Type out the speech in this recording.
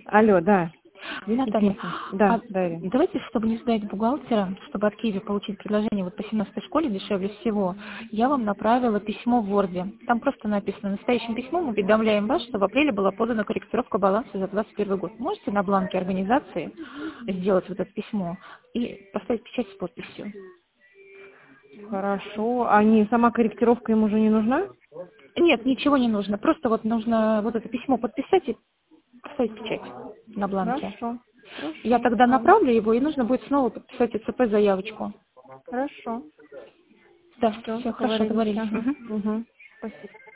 Алло, да. Наталья, Да, Дарья. давайте, чтобы не ждать бухгалтера, чтобы от Киви получить предложение вот по 17-й школе дешевле всего, я вам направила письмо в Word. Там просто написано: настоящим письмом уведомляем вас, что в апреле была подана корректировка баланса за 2021 год. Можете на бланке организации сделать вот это письмо и поставить печать с подписью? Хорошо. Сама корректировка им уже не нужна? Нет, ничего не нужно. Просто вот нужно вот это письмо подписать и поставить печать на бланке. Хорошо. Я тогда направлю его, и нужно будет снова подписать ИЦП заявочку. Хорошо. Да, Все, все хорошо, договорились. Ага. Угу. Спасибо.